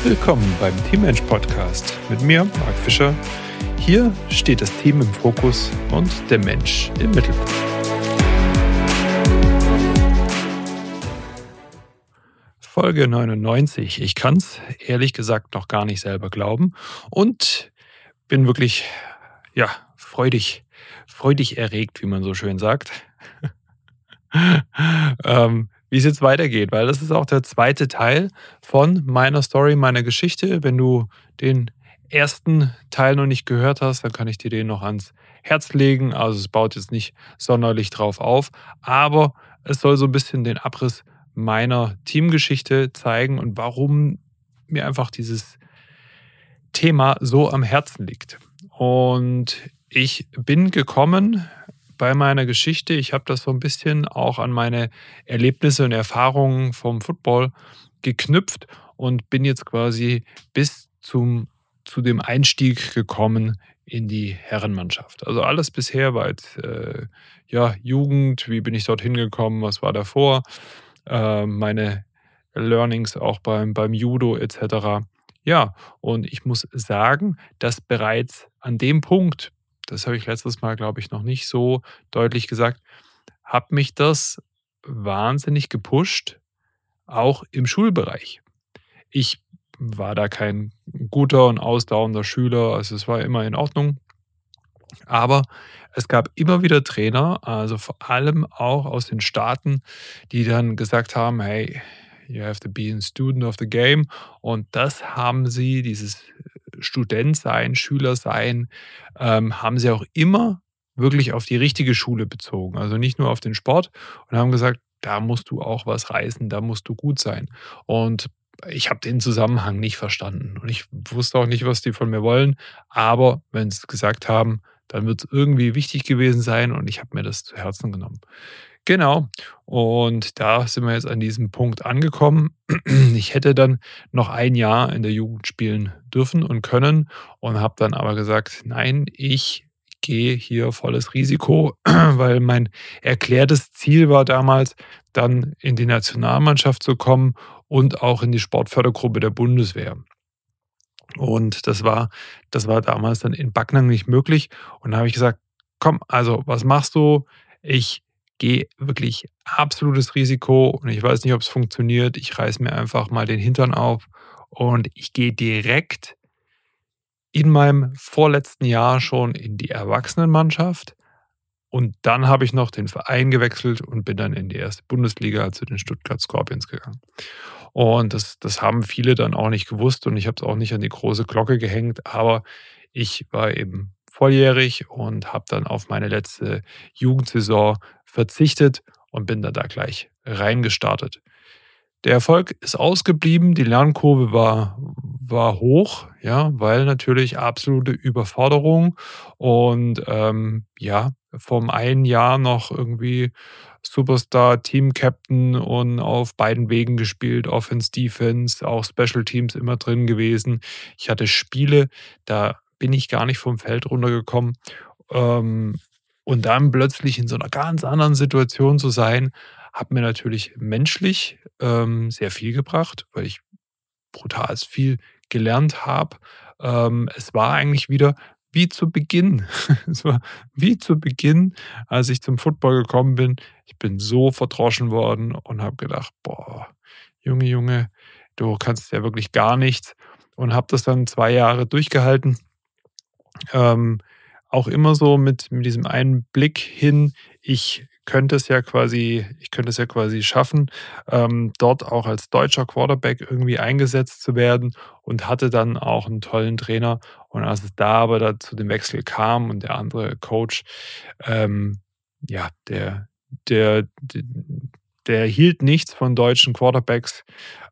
Willkommen beim Teammensch Podcast mit mir, Marc Fischer. Hier steht das Team im Fokus und der Mensch im Mittelpunkt. Folge 99. Ich kann es ehrlich gesagt noch gar nicht selber glauben und bin wirklich freudig erregt, wie man so schön sagt. Wie es jetzt weitergeht, weil das ist auch der zweite Teil von meiner Story, meiner Geschichte. Wenn du den ersten Teil noch nicht gehört hast, dann kann ich dir den noch ans Herz legen. Also es baut jetzt nicht sonderlich drauf auf, aber es soll so ein bisschen den Abriss meiner Teamgeschichte zeigen und warum mir einfach dieses Thema so am Herzen liegt. Und ich bin gekommen bei meiner Geschichte, ich habe das so ein bisschen auch an meine Erlebnisse und Erfahrungen vom Football geknüpft und bin jetzt quasi bis zu dem Einstieg gekommen in die Herrenmannschaft. Also alles bisher war jetzt Jugend, wie bin ich dorthin gekommen, was war davor, meine Learnings auch beim Judo etc. Ja, und ich muss sagen, dass bereits an dem Punkt, das habe ich letztes Mal, glaube ich, noch nicht so deutlich gesagt, hat mich das wahnsinnig gepusht, auch im Schulbereich. Ich war da kein guter und ausdauernder Schüler, also es war immer in Ordnung. Aber es gab immer wieder Trainer, also vor allem auch aus den Staaten, die dann gesagt haben, hey, you have to be a student of the game. Und das haben sie, dieses Student-Sein, Schüler-Sein, haben sie auch immer wirklich auf die richtige Schule bezogen. Also nicht nur auf den Sport und haben gesagt, da musst du auch was reißen, da musst du gut sein. Und ich habe den Zusammenhang nicht verstanden. Und ich wusste auch nicht, was die von mir wollen. Aber wenn sie es gesagt haben, dann wird es irgendwie wichtig gewesen sein und ich habe mir das zu Herzen genommen. Genau. Und da sind wir jetzt an diesem Punkt angekommen. Ich hätte dann noch ein Jahr in der Jugend spielen dürfen und können und habe dann aber gesagt, nein, ich gehe hier volles Risiko, weil mein erklärtes Ziel war damals, dann in die Nationalmannschaft zu kommen und auch in die Sportfördergruppe der Bundeswehr. Und das war damals dann in Backnang nicht möglich. Und da habe ich gesagt, komm, also was machst du? Ich gehe wirklich absolutes Risiko und ich weiß nicht, ob es funktioniert. Ich reiße mir einfach mal den Hintern auf und ich gehe direkt in meinem vorletzten Jahr schon in die Erwachsenenmannschaft. Und dann habe ich noch den Verein gewechselt und bin dann in die erste Bundesliga zu den Stuttgart Scorpions gegangen. Und das haben viele dann auch nicht gewusst und ich habe es auch nicht an die große Glocke gehängt, aber ich war eben volljährig und habe dann auf meine letzte Jugendsaison verzichtet und bin dann da gleich reingestartet. Der Erfolg ist ausgeblieben, die Lernkurve war hoch, ja, weil natürlich absolute Überforderung und vom einen Jahr noch irgendwie Superstar, Team Captain und auf beiden Wegen gespielt, Offense, Defense, auch Special Teams immer drin gewesen. Ich hatte Spiele, da bin ich gar nicht vom Feld runtergekommen. Und dann plötzlich in so einer ganz anderen Situation zu sein, hat mir natürlich menschlich sehr viel gebracht, weil ich brutal viel gelernt habe. Es war eigentlich wieder wie zu Beginn. Es war wie zu Beginn, als ich zum Football gekommen bin. Ich bin so verdroschen worden und habe gedacht, boah, Junge, du kannst ja wirklich gar nichts. Und habe das dann 2 Jahre durchgehalten. Auch immer so mit diesem einen Blick hin, ich könnte es ja quasi schaffen, dort auch als deutscher Quarterback irgendwie eingesetzt zu werden und hatte dann auch einen tollen Trainer. Und als es da aber zu dem Wechsel kam und der andere Coach, der hielt nichts von deutschen Quarterbacks,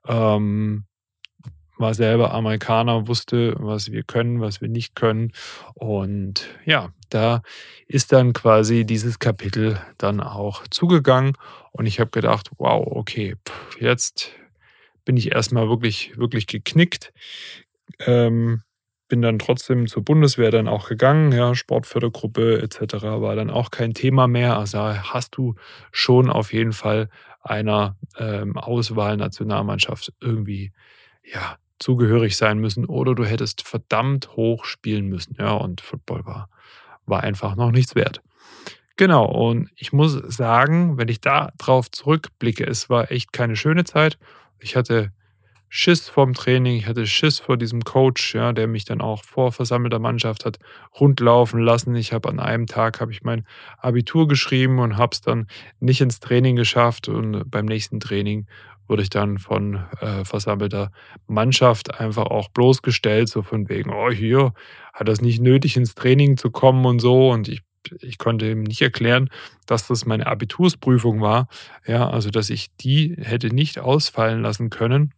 war selber Amerikaner, wusste, was wir können, was wir nicht können. Und ja, da ist dann quasi dieses Kapitel dann auch zugegangen. Und ich habe gedacht, wow, okay, jetzt bin ich erstmal wirklich, wirklich geknickt. Bin dann trotzdem zur Bundeswehr dann auch gegangen, ja, Sportfördergruppe etc. war dann auch kein Thema mehr. Also da hast du schon auf jeden Fall einer Auswahl-Nationalmannschaft irgendwie, ja, zugehörig sein müssen oder du hättest verdammt hoch spielen müssen. Ja, und Football war einfach noch nichts wert. Genau, und ich muss sagen, wenn ich da drauf zurückblicke, es war echt keine schöne Zeit. Ich hatte Schiss vorm Training, ich hatte Schiss vor diesem Coach, ja, der mich dann auch vor versammelter Mannschaft hat rundlaufen lassen. Habe ich mein Abitur geschrieben und habe es dann nicht ins Training geschafft. Und beim nächsten Training wurde ich dann von versammelter Mannschaft einfach auch bloßgestellt, so von wegen, oh, hier hat das nicht nötig, ins Training zu kommen und so. Und ich konnte ihm nicht erklären, dass das meine Abitursprüfung war. Ja, also dass ich die hätte nicht ausfallen lassen können.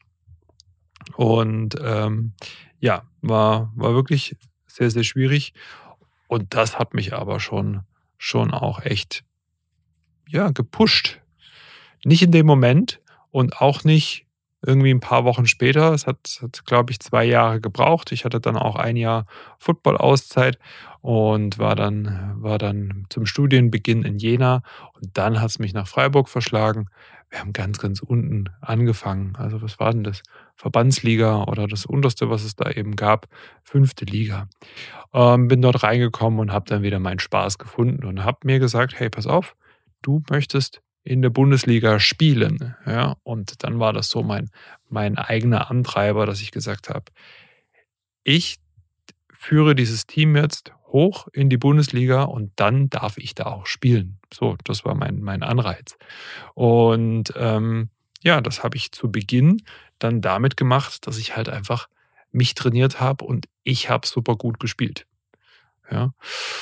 Und ja, war wirklich sehr, sehr schwierig. Und das hat mich aber schon auch echt, ja, gepusht. Nicht in dem Moment und auch nicht irgendwie ein paar Wochen später. Es hat, glaube ich, 2 Jahre gebraucht. Ich hatte dann auch 1 Jahr Football-Auszeit und war dann zum Studienbeginn in Jena und dann hat es mich nach Freiburg verschlagen. Wir haben ganz, ganz unten angefangen. Also, was war denn das? Verbandsliga oder das Unterste, was es da eben gab, 5. Liga. Bin dort reingekommen und habe dann wieder meinen Spaß gefunden und habe mir gesagt: „Hey, pass auf, du möchtest in der Bundesliga spielen." Ja, und dann war das so mein eigener Antreiber, dass ich gesagt habe: „Ich führe dieses Team jetzt hoch in die Bundesliga und dann darf ich da auch spielen." So, das war mein Anreiz. Und, ja, das habe ich zu Beginn dann damit gemacht, dass ich halt einfach mich trainiert habe und ich habe super gut gespielt. Ja.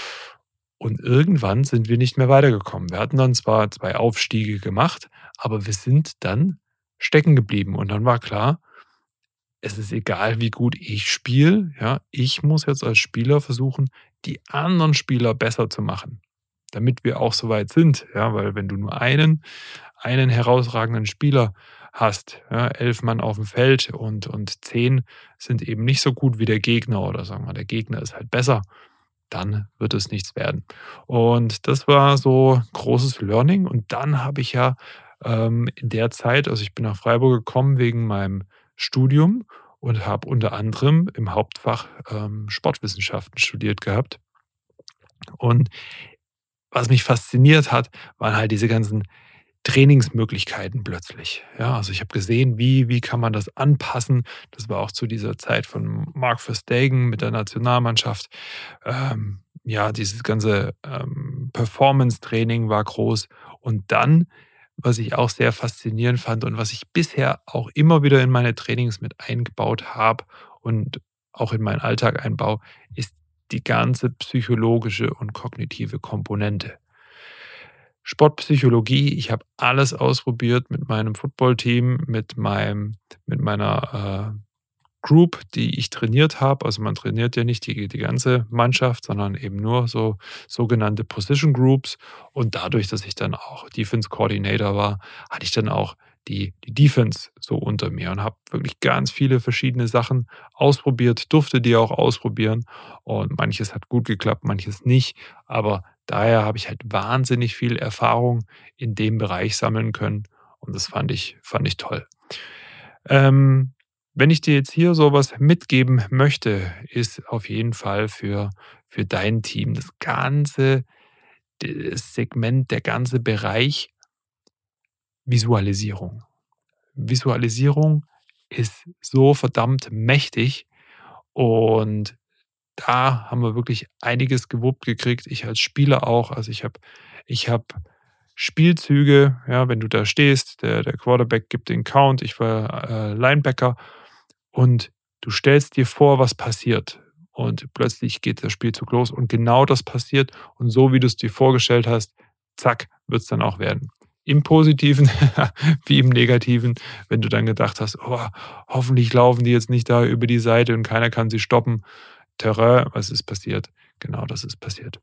Und irgendwann sind wir nicht mehr weitergekommen. Wir hatten dann zwar 2 Aufstiege gemacht, aber wir sind dann stecken geblieben. Und dann war klar, es ist egal, wie gut ich spiele, ja, ich muss jetzt als Spieler versuchen, die anderen Spieler besser zu machen, damit wir auch so weit sind, ja, weil wenn du nur einen herausragenden Spieler hast, ja, 11 Mann auf dem Feld und 10 sind eben nicht so gut wie der Gegner oder sagen wir, der Gegner ist halt besser, dann wird es nichts werden. Und das war so großes Learning. Und dann habe ich ja in der Zeit, also ich bin nach Freiburg gekommen wegen meinem Studium und habe unter anderem im Hauptfach Sportwissenschaften studiert gehabt. Und was mich fasziniert hat, waren halt diese ganzen Trainingsmöglichkeiten plötzlich. Ja, also ich habe gesehen, wie kann man das anpassen. Das war auch zu dieser Zeit von Mark Verstegen mit der Nationalmannschaft. Ja, dieses ganze Performance-Training war groß. Und dann, was ich auch sehr faszinierend fand und was ich bisher auch immer wieder in meine Trainings mit eingebaut habe und auch in meinen Alltag einbaue, ist die ganze psychologische und kognitive Komponente. Sportpsychologie, ich habe alles ausprobiert mit meinem Footballteam, mit meiner Group, die ich trainiert habe. Also, man trainiert ja nicht die ganze Mannschaft, sondern eben nur so sogenannte Position Groups. Und dadurch, dass ich dann auch Defense Coordinator war, hatte ich dann auch die Defense so unter mir und habe wirklich ganz viele verschiedene Sachen ausprobiert, durfte die auch ausprobieren. Und manches hat gut geklappt, manches nicht. Aber daher habe ich halt wahnsinnig viel Erfahrung in dem Bereich sammeln können und das fand ich toll. Ähm, wenn ich dir jetzt hier so was mitgeben möchte, ist auf jeden Fall für dein Team das ganze Segment, der ganze Bereich Visualisierung. Visualisierung ist so verdammt mächtig und da haben wir wirklich einiges gewuppt gekriegt. Ich als Spieler auch. Also ich habe Spielzüge, ja, wenn du da stehst, der Quarterback gibt den Count, ich war Linebacker und du stellst dir vor, was passiert. Und plötzlich geht der Spielzug los und genau das passiert. Und so wie du es dir vorgestellt hast, zack, wird es dann auch werden. Im Positiven wie im Negativen, wenn du dann gedacht hast, oh, hoffentlich laufen die jetzt nicht da über die Seite und keiner kann sie stoppen. Terrain, was ist passiert? Genau das ist passiert.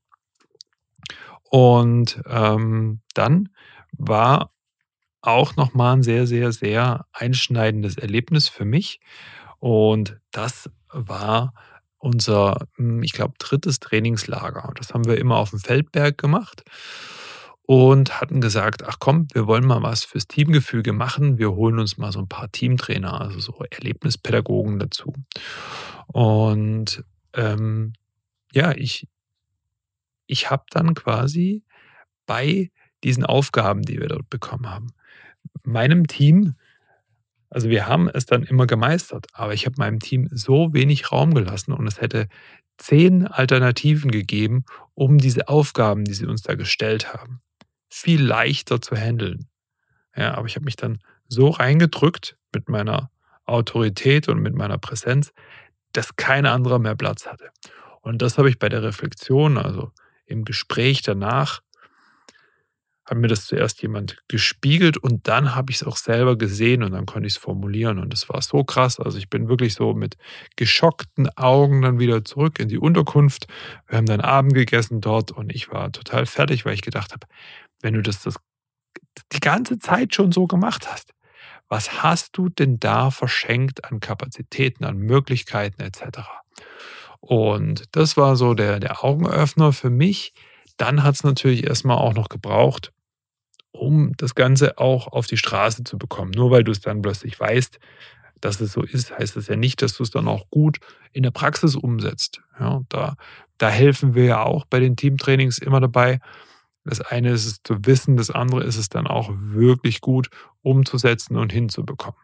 Und dann war auch nochmal ein sehr, sehr, sehr einschneidendes Erlebnis für mich. Und das war unser, ich glaube, drittes Trainingslager. Das haben wir immer auf dem Feldberg gemacht. und hatten gesagt, ach komm, wir wollen mal was fürs Teamgefüge machen. Wir holen uns mal so ein paar Teamtrainer, also so Erlebnispädagogen dazu. Und ähm, ja, ich habe dann quasi bei diesen Aufgaben, die wir dort bekommen haben, meinem Team, also wir haben es dann immer gemeistert, aber ich habe meinem Team so wenig Raum gelassen und es hätte 10 Alternativen gegeben, um diese Aufgaben, die sie uns da gestellt haben, viel leichter zu handeln. Ja, aber ich habe mich dann so reingedrückt mit meiner Autorität und mit meiner Präsenz, dass kein anderer mehr Platz hatte. Und das habe ich bei der Reflexion, also im Gespräch danach, hat mir das zuerst jemand gespiegelt und dann habe ich es auch selber gesehen und dann konnte ich es formulieren und das war so krass. Also, ich bin wirklich so mit geschockten Augen dann wieder zurück in die Unterkunft. Wir haben dann Abend gegessen dort und ich war total fertig, weil ich gedacht habe: „Wenn du das die ganze Zeit schon so gemacht hast, was hast du denn da verschenkt an Kapazitäten, an Möglichkeiten et cetera?“ Und das war so der Augenöffner für mich. Dann hat es natürlich erst mal auch noch gebraucht, um das Ganze auch auf die Straße zu bekommen. Nur weil du es dann plötzlich weißt, dass es so ist, heißt es ja nicht, dass du es dann auch gut in der Praxis umsetzt. Ja, da helfen wir ja auch bei den Teamtrainings immer dabei. Das eine ist es zu wissen, das andere ist es dann auch wirklich gut umzusetzen und hinzubekommen.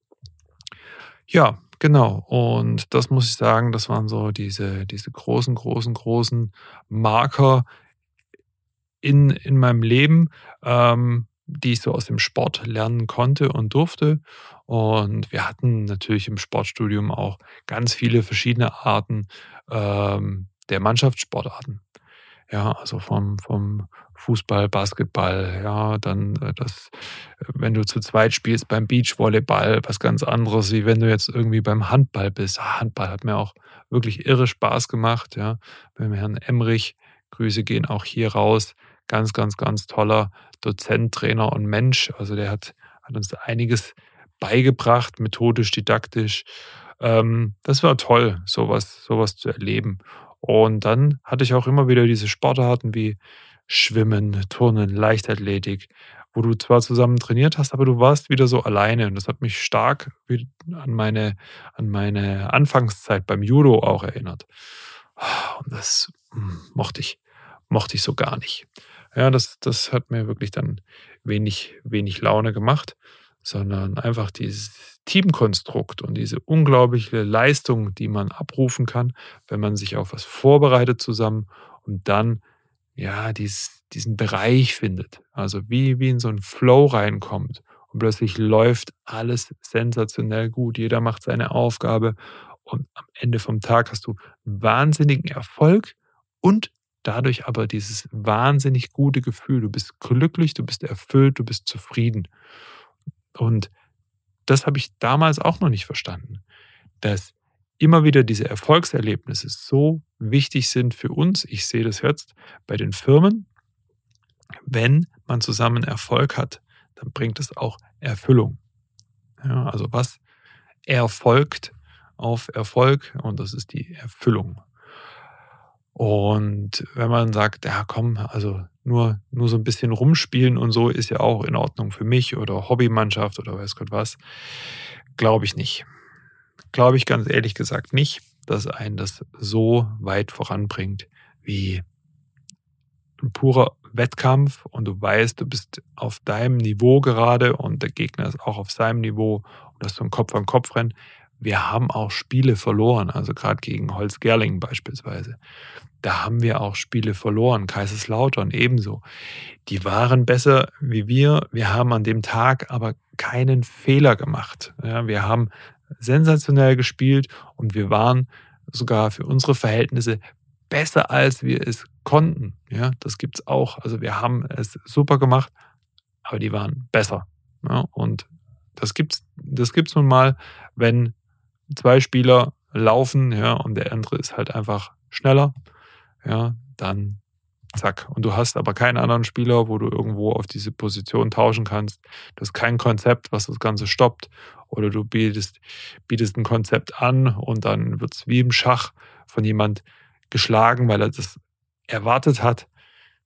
Ja, genau. Und das muss ich sagen, das waren so diese großen, großen, großen Marker in meinem Leben, die ich so aus dem Sport lernen konnte und durfte. Und wir hatten natürlich im Sportstudium auch ganz viele verschiedene Arten, der Mannschaftssportarten. Ja, also vom Fußball, Basketball, ja, dann, wenn du zu zweit spielst beim Beachvolleyball, was ganz anderes, wie wenn du jetzt irgendwie beim Handball bist. Handball hat mir auch wirklich irre Spaß gemacht, ja, beim Herrn Emrich. Grüße gehen auch hier raus. Ganz, ganz, ganz toller Dozent, Trainer und Mensch. Also, der hat uns da einiges beigebracht, methodisch, didaktisch. Das war toll, sowas zu erleben. Und dann hatte ich auch immer wieder diese Sportarten wie Schwimmen, Turnen, Leichtathletik, wo du zwar zusammen trainiert hast, aber du warst wieder so alleine. Und das hat mich stark an meine Anfangszeit beim Judo auch erinnert. Und das mochte ich so gar nicht. Ja, das hat mir wirklich dann wenig Laune gemacht, sondern einfach dieses Teamkonstrukt und diese unglaubliche Leistung, die man abrufen kann, wenn man sich auf was vorbereitet zusammen und dann, ja, diesen Bereich findet. Also wie in so 'n Flow reinkommt und plötzlich läuft alles sensationell gut. Jeder macht seine Aufgabe und am Ende vom Tag hast du wahnsinnigen Erfolg und dadurch aber dieses wahnsinnig gute Gefühl. Du bist glücklich, du bist erfüllt, du bist zufrieden. Und das habe ich damals auch noch nicht verstanden, dass immer wieder diese Erfolgserlebnisse so wichtig sind für uns. Ich sehe das jetzt bei den Firmen. Wenn man zusammen Erfolg hat, dann bringt es auch Erfüllung. Ja, also was erfolgt auf Erfolg und das ist die Erfüllung. Und wenn man sagt: „Ja komm, also nur so ein bisschen rumspielen und so ist ja auch in Ordnung für mich“ oder Hobbymannschaft oder weiß Gott was, glaube ich nicht. Glaube ich ganz ehrlich gesagt nicht, dass einen das so weit voranbringt wie 'n purer Wettkampf und du weißt, du bist auf deinem Niveau gerade und der Gegner ist auch auf seinem Niveau und das so 'n Kopf-an-Kopf-Rennen. Wir haben auch Spiele verloren, also grad gegen Holzgerlingen beispielsweise. Da haben wir auch Spiele verloren, Kaiserslautern ebenso. Die waren besser wie wir. Wir haben an dem Tag aber keinen Fehler gemacht. Ja, wir haben sensationell gespielt und wir waren sogar für unsere Verhältnisse besser, als wir es konnten. Ja, das gibt's auch. Also, wir haben es super gemacht, aber die waren besser, ja? Und das gibt's nun mal, wenn 2 Spieler laufen, ja, und der andere ist halt einfach schneller, ja, dann zack. Und du hast aber keinen anderen Spieler, wo du irgendwo auf diese Position tauschen kannst. Du hast kein Konzept, was das Ganze stoppt. Oder du bietest ein Konzept an und dann wird es wie im Schach von jemand geschlagen, weil er das erwartet hat.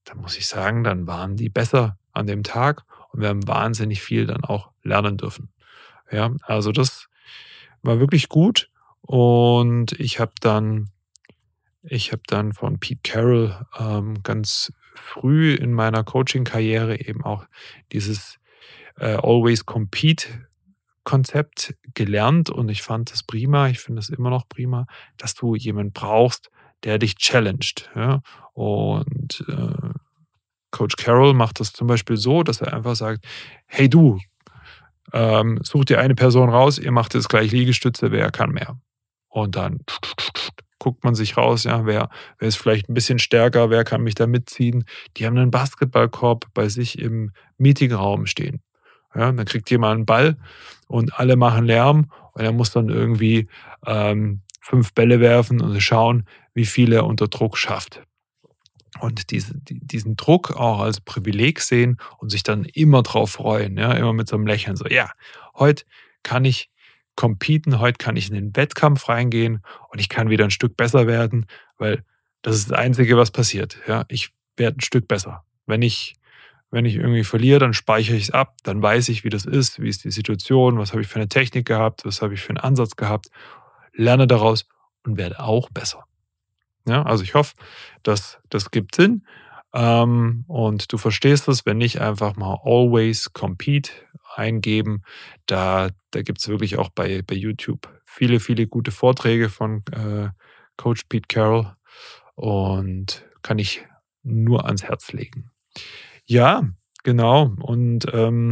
dann muss ich sagen, dann waren die besser an dem Tag und wir haben wahnsinnig viel dann auch lernen dürfen. Ja, also das war wirklich gut und ich habe dann von Pete Carroll ganz früh in meiner Coaching-Karriere eben auch dieses Always Compete Konzept gelernt und ich fand das prima. Ich finde es immer noch prima, dass du jemanden brauchst, der dich challenged. Ja? Und Coach Carroll macht das zum Beispiel so, dass er einfach sagt: Hey du, such dir eine Person raus, ihr macht jetzt gleich Liegestütze, wer kann mehr? Und dann guckt man sich raus, ja, wer ist vielleicht ein bisschen stärker, wer kann mich da mitziehen? Die haben einen Basketballkorb bei sich im Meetingraum stehen. Ja, dann kriegt jemand einen Ball und alle machen Lärm und er muss dann irgendwie 5 Bälle werfen und schauen, wie viel er unter Druck schafft. Und diesen Druck auch als Privileg sehen und sich dann immer drauf freuen, ja, immer mit so einem Lächeln so: „Ja, heute kann ich competen, heute kann ich in den Wettkampf reingehen und ich kann wieder ein Stück besser werden, weil das ist das Einzige, was passiert, ja. Ich werde ein Stück besser. Wenn ich irgendwie verliere, dann speichere ich es ab, dann weiß ich, wie das ist, wie ist die Situation, was habe ich für eine Technik gehabt, was habe ich für einen Ansatz gehabt, lerne daraus und werde auch besser.“ Ja, also ich hoffe, dass das gibt Sinn, und du verstehst es. Wenn nicht, einfach mal „Always Compete“ eingeben. Da gibt es wirklich auch bei YouTube viele, viele gute Vorträge von Coach Pete Carroll und kann ich nur ans Herz legen. Ja, genau. Und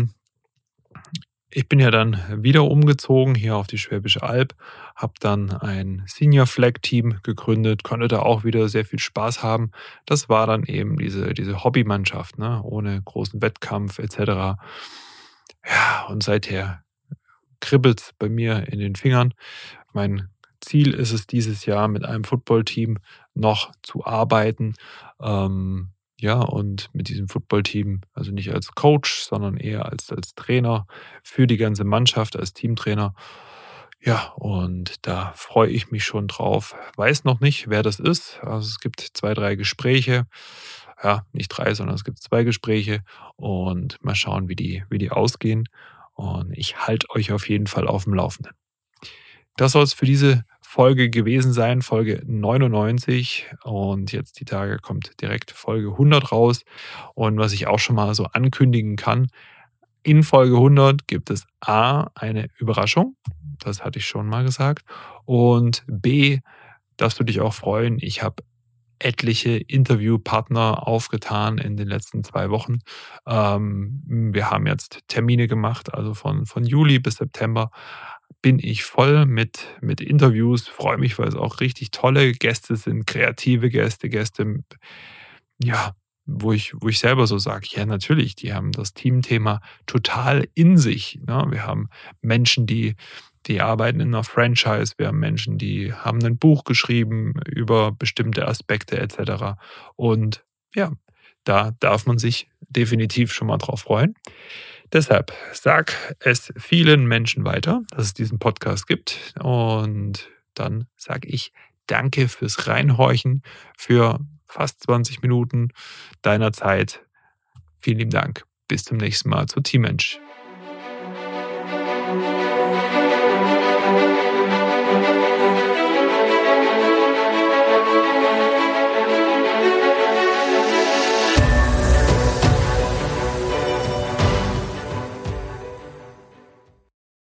ich bin ja dann wieder umgezogen hier auf die Schwäbische Alb, habe dann ein Senior Flag Team gegründet, konnte da auch wieder sehr viel Spaß haben. Das war dann eben diese Hobbymannschaft, ne, ohne großen Wettkampf et cetera. Ja, und seither kribbelt's bei mir in den Fingern. Mein Ziel ist es dieses Jahr mit einem Footballteam noch zu arbeiten. Ja, und mit diesem Footballteam, also nicht als Coach, sondern eher als Trainer für die ganze Mannschaft, als Teamtrainer. Ja, und da freue ich mich schon drauf. Weiß noch nicht, wer das ist. Also es gibt 2, 3 Gespräche. Ja, nicht 3, sondern es gibt 2 Gespräche und mal schauen, wie die ausgehen. Und ich halte euch auf jeden Fall auf dem Laufenden. Das soll es für diese Folge gewesen sein, Folge 99. Und jetzt die Tage kommt direkt Folge 100 raus. Und was ich auch schon mal so ankündigen kann, in Folge 100 gibt es A, eine Überraschung. Das hatte ich schon mal gesagt. Und B, darfst du dich auch freuen. Ich habe etliche Interviewpartner aufgetan in den letzten 2 Wochen. Wir haben jetzt Termine gemacht, also von Juli bis September bin ich voll mit Interviews, freue mich, weil es auch richtig tolle Gäste sind, kreative Gäste, ja, wo ich selber so sage: „Ja, natürlich, die haben das Teamthema total in sich“, ne? Wir haben Menschen, die arbeiten in 'ner Franchise. Wir haben Menschen, die haben 'nen Buch geschrieben über bestimmte Aspekte et cetera. Und ja, da darf man sich definitiv schon mal drauf freuen. Deshalb sag es vielen Menschen weiter, dass es diesen Podcast gibt. Und dann sage ich danke fürs Reinhorchen, für fast 20 Minuten deiner Zeit. Vielen lieben Dank. Bis zum nächsten Mal zu Teammensch.